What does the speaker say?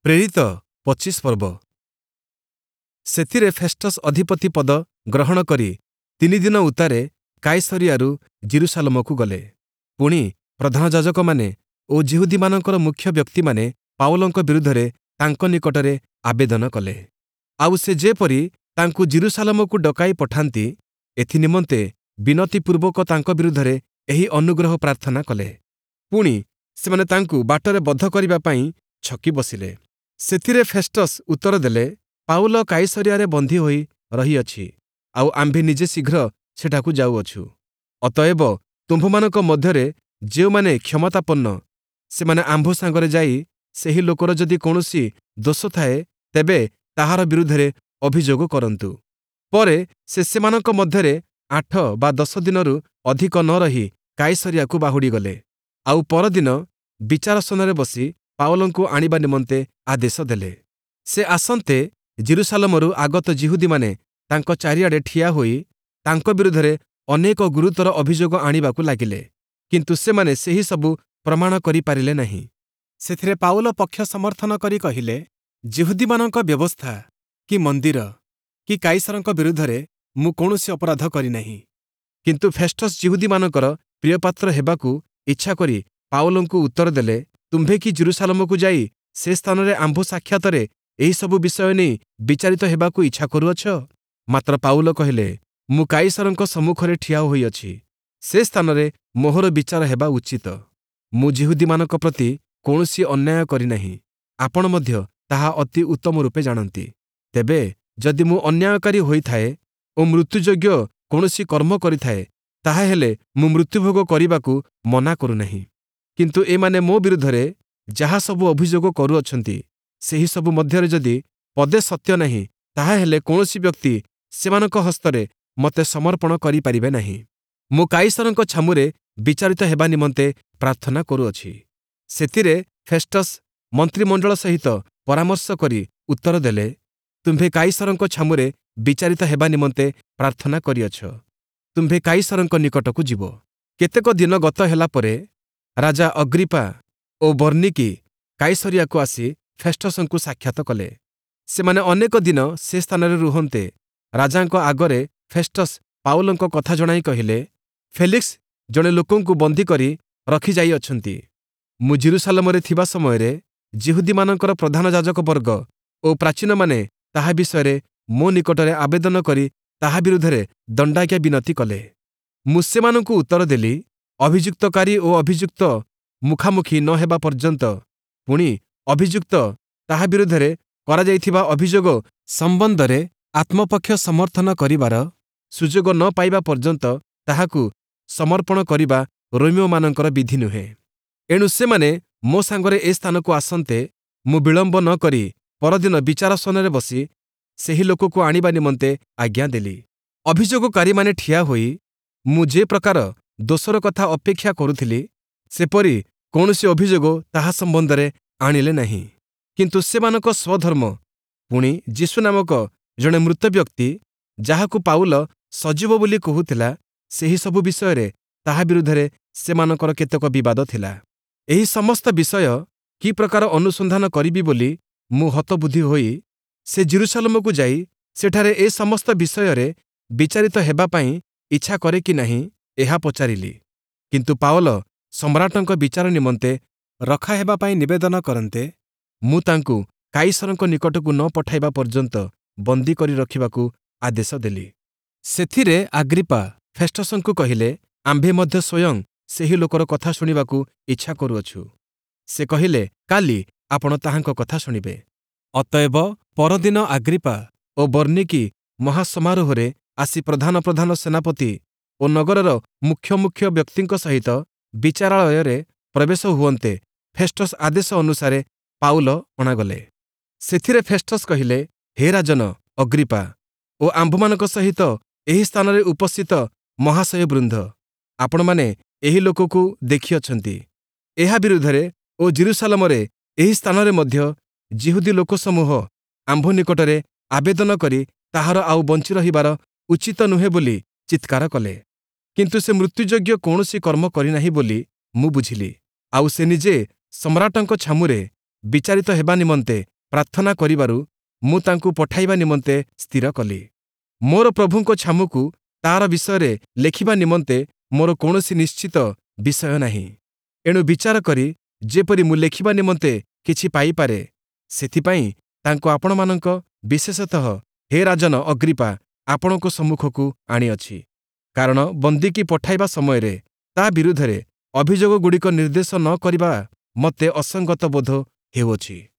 ପ୍ରେରିତ 25 ପର୍ବ। ସେଥିରେ ଫେଷ୍ଟସ୍ ଅଧିପତି ପଦ ଗ୍ରହଣ କରି 3 ଦିନ ଉତ୍ତାରେ କାଇସରିଆରୁ ଜିରୁସାଲମକୁ ଗଲେ। ପୁଣି ପ୍ରଧାନ ଯାଜକମାନେ ଓ ଯିହୁଦୀମାନଙ୍କର ମୁଖ୍ୟ ବ୍ୟକ୍ତିମାନେ ପାଉଲଙ୍କ ବିରୁଦ୍ଧରେ ତାଙ୍କ ନିକଟରେ ଆବେଦନ କଲେ। ଆଉ ସେ ଯେପରି ତାଙ୍କୁ ଜିରୁସାଲମକୁ ଡକାଇ ପଠାନ୍ତି, ଏଥିନିମନ୍ତେ ବିନତିପୂର୍ବକ ତାଙ୍କ ବିରୁଦ୍ଧରେ ଏହି ଅନୁଗ୍ରହ ପ୍ରାର୍ଥନା କଲେ। ପୁଣି ସେମାନେ ତାଙ୍କୁ ବାଟରେ ବଦ୍ଧ କରିବା ପାଇଁ ଛକି ବସିଲେ। ସେଥିରେ ଫେଷ୍ଟସ୍ ଉତ୍ତର ଦେଲେ, ପାଉଲ କାଇସରିଆରେ ବନ୍ଦୀ ହୋଇ ରହିଅଛି, ଆଉ ଆମ୍ଭେ ନିଜେ ଶୀଘ୍ର ସେଠାକୁ ଯାଉଅଛୁ। ଅତଏବ ତୁମ୍ଭମାନଙ୍କ ମଧ୍ୟରେ ଯେଉଁମାନେ କ୍ଷମତାପନ୍ନ, ସେମାନେ ଆମ୍ଭ ସାଙ୍ଗରେ ଯାଇ ସେହି ଲୋକର ଯଦି କୌଣସି ଦୋଷ ଥାଏ, ତେବେ ତାହାର ବିରୁଦ୍ଧରେ ଅଭିଯୋଗ କରନ୍ତୁ। ପରେ ସେ ସେମାନଙ୍କ ମଧ୍ୟରେ 8 ବା 10 ଦିନରୁ ଅଧିକ ନ ରହି କାଇସରିଆକୁ ବାହୁଡ଼ିଗଲେ। ଆଉ ପରଦିନ ବିଚାରାସନରେ ବସି ପାଉଲଙ୍କୁ ଆଣିବା ନିମନ୍ତେ ଆଦେଶ ଦେଲେ। ସେ ଆସନ୍ତେ ଜିରୁସାଲମରୁ ଆଗତ ଯିହୁଦୀମାନେ ତାଙ୍କ ଚାରିଆଡ଼େ ଠିଆ ହୋଇ ତାଙ୍କ ବିରୁଦ୍ଧରେ ଅନେକ ଗୁରୁତର ଅଭିଯୋଗ ଆଣିବାକୁ ଲାଗିଲେ, କିନ୍ତୁ ସେମାନେ ସେହି ସବୁ ପ୍ରମାଣ କରିପାରିଲେ ନାହିଁ। ସେଥିରେ ପାଉଲ ପକ୍ଷ ସମର୍ଥନ କରି କହିଲେ, ଯିହୁଦୀମାନଙ୍କ ବ୍ୟବସ୍ଥା କି ମନ୍ଦିର କି କାଇସରଙ୍କ ବିରୁଦ୍ଧରେ ମୁଁ କୌଣସି ଅପରାଧ କରିନାହିଁ। କିନ୍ତୁ ଫେଷ୍ଟସ୍ ଯିହୁଦୀମାନଙ୍କର ପ୍ରିୟପାତ୍ର ହେବାକୁ ଇଚ୍ଛା କରି ପାଉଲଙ୍କୁ ଉତ୍ତର ଦେଲେ, ତୁମ୍ଭେ କି ଜିରୁସାଲମକୁ ଯାଇ ସେ ସ୍ଥାନରେ ଆମ୍ଭ ସାକ୍ଷାତରେ ଏହିସବୁ ବିଷୟ ନେଇ ବିଚାରିତ ହେବାକୁ ଇଚ୍ଛା କରୁଅଛ? ମାତ୍ର ପାଉଲ କହିଲେ, ମୁଁ କାଇସରଙ୍କ ସମ୍ମୁଖରେ ଠିଆ ହୋଇଅଛି, ସେ ସ୍ଥାନରେ ମୋହର ବିଚାର ହେବା ଉଚିତ। ମୁଁ ଯିହୁଦୀମାନଙ୍କ ପ୍ରତି କୌଣସି ଅନ୍ୟାୟ କରିନାହିଁ, ଆପଣ ମଧ୍ୟ ତାହା ଅତି ଉତ୍ତମ ରୂପେ ଜାଣନ୍ତି। ତେବେ ଯଦି ମୁଁ ଅନ୍ୟାୟକାରୀ ହୋଇଥାଏ ଓ ମୃତ୍ୟୁଯୋଗ୍ୟ କୌଣସି କର୍ମ କରିଥାଏ, ତାହାହେଲେ ମୁଁ ମୃତ୍ୟୁଭୋଗ କରିବାକୁ ମନା କରୁନାହିଁ। କିନ୍ତୁ ଏମାନେ ମୋ ବିରୁଦ୍ଧରେ ଯାହା ସବୁ ଅଭିଯୋଗ କରୁଅଛନ୍ତି, ସେହି ସବୁ ମଧ୍ୟରେ ଯଦି ପଦେ ସତ୍ୟ ନାହିଁ, ତାହାହେଲେ କୌଣସି ବ୍ୟକ୍ତି ସେମାନଙ୍କ ହସ୍ତରେ ମୋତେ ସମର୍ପଣ କରିପାରିବେ ନାହିଁ। ମୁଁ କାଇସରଙ୍କ ଛାମୁରେ ବିଚାରିତ ହେବା ନିମନ୍ତେ ପ୍ରାର୍ଥନା କରୁଅଛି। ସେଥିରେ ଫେଷ୍ଟସ୍ ମନ୍ତ୍ରିମଣ୍ଡଳ ସହିତ ପରାମର୍ଶ କରି ଉତ୍ତର ଦେଲେ, ତୁମ୍ଭେ କାଇସରଙ୍କ ଛାମୁରେ ବିଚାରିତ ହେବା ନିମନ୍ତେ ପ୍ରାର୍ଥନା କରିଅଛ, ତୁମ୍ଭେ କାଇସରଙ୍କ ନିକଟକୁ ଯିବ। କେତେକ ଦିନ ଗତ ହେଲା ପରେ ରାଜା ଅଗ୍ରିପା ଓ ବର୍ନିକି କାଇସରିଆକୁ ଆସି ଫେଷ୍ଟସଙ୍କୁ ସାକ୍ଷାତ କଲେ। ସେମାନେ ଅନେକ ଦିନ ସେ ସ୍ଥାନରେ ରୁହନ୍ତେ ରାଜାଙ୍କ ଆଗରେ ଫେଷ୍ଟସ୍ ପାଉଲଙ୍କ କଥା ଜଣାଇ କହିଲେ, ଫେଲିକ୍ସ ଜଣେ ଲୋକଙ୍କୁ ବନ୍ଦୀ କରି ରଖିଯାଇଅଛନ୍ତି। ମୁଁ ଜିରୁସାଲମରେ ଥିବା ସମୟରେ ଯିହୁଦୀମାନଙ୍କର ପ୍ରଧାନ ଯାଜକବର୍ଗ ଓ ପ୍ରାଚୀନମାନେ ତାହା ବିଷୟରେ ମୋ ନିକଟରେ ଆବେଦନ କରି ତାହା ବିରୁଦ୍ଧରେ ଦଣ୍ଡାଜ୍ଞା ବିନତି କଲେ। ମୁଁ ସେମାନଙ୍କୁ ଉତ୍ତର ଦେଲି, ଅଭିଯୁକ୍ତକାରୀ ଓ ଅଭିଯୁକ୍ତ ମୁଖାମୁଖି ନ ହେବା ପର୍ଯ୍ୟନ୍ତ, ପୁଣି ଅଭିଯୁକ୍ତ ତାହା ବିରୁଦ୍ଧରେ କରାଯାଇଥିବା ଅଭିଯୋଗ ସମ୍ବନ୍ଧରେ ଆତ୍ମପକ୍ଷ ସମର୍ଥନ କରିବାର ସୁଯୋଗ ନ ପାଇବା ପର୍ଯ୍ୟନ୍ତ ତାହାକୁ ସମର୍ପଣ କରିବା ରୋମୀୟମାନଙ୍କର ବିଧି ନୁହେଁ। ଏଣୁ ସେମାନେ ମୋ ସାଙ୍ଗରେ ଏ ସ୍ଥାନକୁ ଆସନ୍ତେ ମୁଁ ବିଳମ୍ବ ନ କରି ପରଦିନ ବିଚାରାସନରେ ବସି ସେହି ଲୋକକୁ ଆଣିବା ନିମନ୍ତେ ଆଜ୍ଞା ଦେଲି। ଅଭିଯୋଗକାରୀମାନେ ଠିଆ ହୋଇ ମୁଁ ଯେ ପ୍ରକାର ଦୋଷର କଥା ଅପେକ୍ଷା କରୁଥିଲି, ସେପରି କୌଣସି ଅଭିଯୋଗ ତାହା ସମ୍ବନ୍ଧରେ ଆଣିଲେ ନାହିଁ। କିନ୍ତୁ ସେମାନଙ୍କ ସ୍ୱଧର୍ମ, ପୁଣି ଯୀଶୁ ନାମକ ଜଣେ ମୃତ ବ୍ୟକ୍ତି, ଯାହାକୁ ପାଉଲ ସଜୀବ ବୋଲି କହୁଥିଲା, ସେହି ସବୁ ବିଷୟରେ ତାହା ବିରୁଦ୍ଧରେ ସେମାନଙ୍କର କେତେକ ବିବାଦ ଥିଲା। ଏହି ସମସ୍ତ ବିଷୟ କି ପ୍ରକାର ଅନୁସନ୍ଧାନ କରିବି ବୋଲି ମୁଁ ହତବୁଦ୍ଧି ହୋଇ ସେ ଜିରୁସାଲମକୁ ଯାଇ ସେଠାରେ ଏ ସମସ୍ତ ବିଷୟରେ ବିଚାରିତ ହେବା ପାଇଁ ଇଚ୍ଛା କରେ କି ନାହିଁ, ଏହା ପଚାରିଲି। କିନ୍ତୁ ପାଉଲ ସମ୍ରାଟଙ୍କ ବିଚାର ନିମନ୍ତେ ରଖା ହେବା ପାଇଁ ନିବେଦନ କରନ୍ତେ ମୁଁ ତାଙ୍କୁ କାଇସରଙ୍କ ନିକଟକୁ ନ ପଠାଇବା ପର୍ଯ୍ୟନ୍ତ ବନ୍ଦୀ କରି ରଖିବାକୁ ଆଦେଶ ଦେଲି। ସେଥିରେ ଆଗ୍ରିପା ଫେଷ୍ଟସଙ୍କୁ କହିଲେ, ଆମ୍ଭେ ମଧ୍ୟ ସ୍ୱୟଂ ସେହି ଲୋକର କଥା ଶୁଣିବାକୁ ଇଚ୍ଛା କରୁଅଛୁ। ସେ କହିଲେ, କାଲି ଆପଣ ତାହାଙ୍କ କଥା ଶୁଣିବେ। ଅତଏବ ପରଦିନ ଆଗ୍ରିପା ଓ ବର୍ନିକି ମହାସମାରୋହରେ ଆସି ପ୍ରଧାନ ପ୍ରଧାନ ସେନାପତି ଓ ନଗରର ମୁଖ୍ୟ ମୁଖ୍ୟ ବ୍ୟକ୍ତିଙ୍କ ସହିତ ବିଚାରାଳୟରେ ପ୍ରବେଶ ହୁଅନ୍ତେ ଫେଷ୍ଟସ୍ ଆଦେଶ ଅନୁସାରେ ପାଉଲ ଅଣାଗଲେ। ସେଥିରେ ଫେଷ୍ଟସ୍ କହିଲେ, ହେ ରାଜନ ଅଗ୍ରିପା ଓ ଆମ୍ଭମାନଙ୍କ ସହିତ ଏହି ସ୍ଥାନରେ ଉପସ୍ଥିତ ମହାଶୟ ବୃନ୍ଦ, ଆପଣମାନେ ଏହି ଲୋକକୁ ଦେଖିଅଛନ୍ତି। ଏହା ବିରୁଦ୍ଧରେ ଓ ଜିରୁସାଲମରେ ଏହି ସ୍ଥାନରେ ମଧ୍ୟ ଯିହୁଦୀ ଲୋକସମୂହ ଆମ୍ଭ ନିକଟରେ ଆବେଦନ କରି ତାହାର ଆଉ ବଞ୍ଚି ରହିବାର ଉଚିତ ନୁହେଁ ବୋଲି ଚିତ୍କାର କଲେ। କିନ୍ତୁ ସେ ମୃତ୍ୟୁଯୋଗ୍ୟ କୌଣସି କର୍ମ କରିନାହିଁ ବୋଲି ମୁଁ ବୁଝିଲି। ଆଉ ସେ ନିଜେ ସମ୍ରାଟଙ୍କ ଛାମୁରେ ବିଚାରିତ ହେବା ନିମନ୍ତେ ପ୍ରାର୍ଥନା କରିବାରୁ ମୁଁ ତାଙ୍କୁ ପଠାଇବା ନିମନ୍ତେ ସ୍ଥିର କଲି। ମୋର ପ୍ରଭୁଙ୍କ ଛାମୁକୁ ତାର ବିଷୟରେ ଲେଖିବା ନିମନ୍ତେ ମୋର କୌଣସି ନିଶ୍ଚିତ ବିଷୟ ନାହିଁ। ଏଣୁ ବିଚାର କରି ଯେପରି ମୁଁ ଲେଖିବା ନିମନ୍ତେ କିଛି ପାଇପାରେ, ସେଥିପାଇଁ ତାଙ୍କୁ ଆପଣମାନଙ୍କ ବିଶେଷତଃ ହେ ରାଜନ ଅଗ୍ରିପା ଆପଣଙ୍କ ସମ୍ମୁଖକୁ ଆଣିଅଛି। କାରଣ ବନ୍ଦୀକି ପଠାଇବା ସମୟରେ ତା ବିରୁଦ୍ଧରେ ଅଭିଯୋଗଗୁଡ଼ିକ ନିର୍ଦ୍ଦେଶ ନ କରିବା ମୋତେ ଅସଙ୍ଗତ ବୋଧ ହେଉଅଛି।